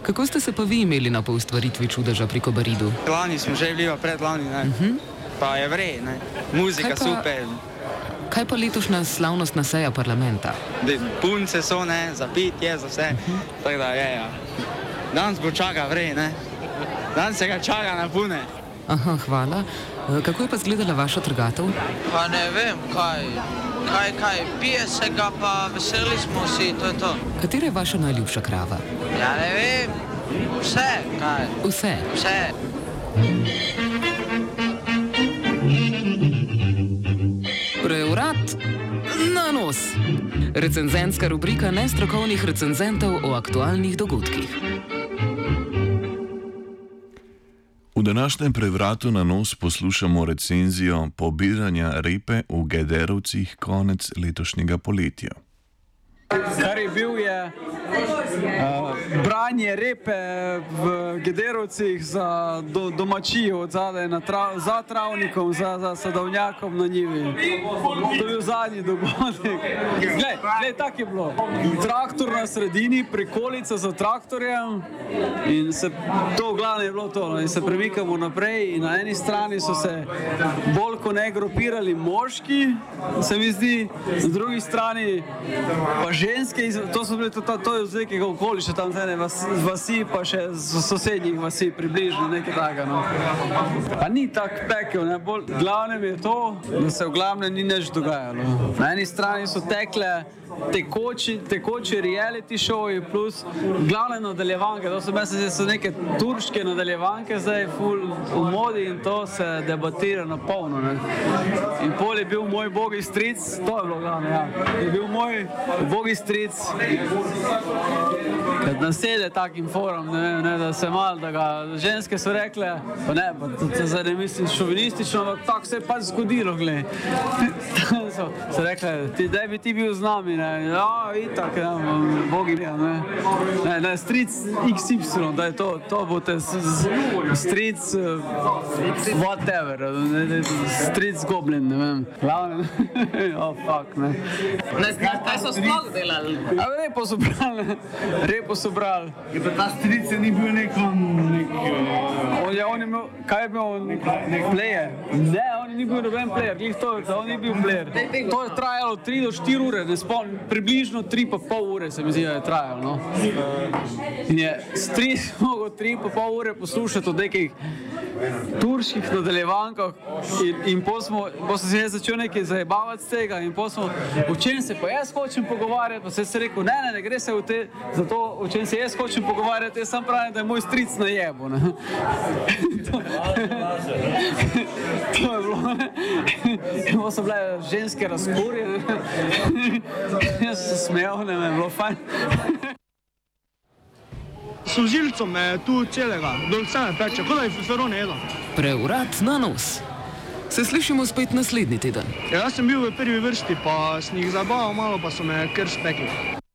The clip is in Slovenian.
Kako ste se pa vi imeli na poustvaritvi čudeža pri Kobaridu? Lani smo že bili, predlani, ne. Pa je vrej, ne. Muzika super. Kaj pa letošnja slavnostna seja parlamenta? Punce so, ne, za pitje, za vse. Tako da je, ja. Danes bo čaka vrej, ne. Danes se ga čaka na pune. Aha, hvala. Kako je pa izgledala vaša trgatev? Pa ne vem, kaj, pije se ga, pa veseli smo vsi, to je to. Katera je vaša najljubša krava? Ja ne vem, vse, kaj. Vse? Vse. Prevrat na nos. Recenzentska rubrika nestrokovnih recenzentov o aktualnih dogodkih. V današnjem prevratu na nos poslušamo recenzijo pobiranja repe v Gederovcih konec letošnjega poletja. Kar je bil je branje repe v Gederovcih za domačijo od zadaj za travnikom, za sadovnjakom na njivi. To je bil zadnji dogodek. Glej, tak je bilo. Traktor na sredini, prikolica za traktorjem in to v glavnem je bilo to. In se premikamo naprej in na eni strani so se bolj ko ne grupirali moški, se mi zdi, na drugi strani pa ženske, to so bile, to je z nekega okoliša, tam z ene vasi, pa še z sosednjih vasi, približno nekaj takega, no. Pa ni tak pekel, ne, bolj glavnem je to, da se v glavnem ni nič dogajalo. Na eni strani so tekle tekoči reality showi plus glavne nadaljevanke, to so mislim, so neke turške nadaljevanke zdaj ful v modi in to se debatira na polno, ne. In pol je bil moj bogi stric, to je bilo glavno, ja. Je bil moj bogi stric, kad nasede takim forum, ne vem, ne, da se malo, da ga ženske so rekle, pa ne, pa to zdaj ne mislim šovinistično, ampak tako se je pač zgodilo, glej. So rekle, daj bi ti bil z nami, ne, ja, itak, ne, bogi, ne, ne, stric XY, da je to bo te stric whatever, stric goblin, ne vem, glavno, oh fuck, ne. Kaj so sploh delali? Repo so brali. Je pa ta stric ni bil nekom... On je imel, kaj je bil? Player? Ne, on ni bil noben player, glih to, on ni bil player. To je trajalo 3 do 4 ure, ne spomnim, približno 3,5 ure se mi zdi, da je trajalo, no. In je stric mogel 3,5 ure poslušati od nekih turških nadaljevankah in potem sem se jaz začel nekaj zajebavati z tega in potem smo, o čem se pa jaz hočem pogovarjati, pa sem se rekel, ne gre se za to, o čem se jaz hočem pogovarjati, jaz sam pravim, da je moj stric na jebu, ne. To je bilo, ne. In potem so bile ženske razkurje, jaz sem se smejal, ne vem, bilo fajn. Solzilcem me tu celega, dol vse me peče, kot da je feferone jedel. Prevrat na nos. Se slišimo spet naslednji teden. Jaz sem bil v prvi vrsti, pa sem jih zabaval malo, pa so me kar spekli.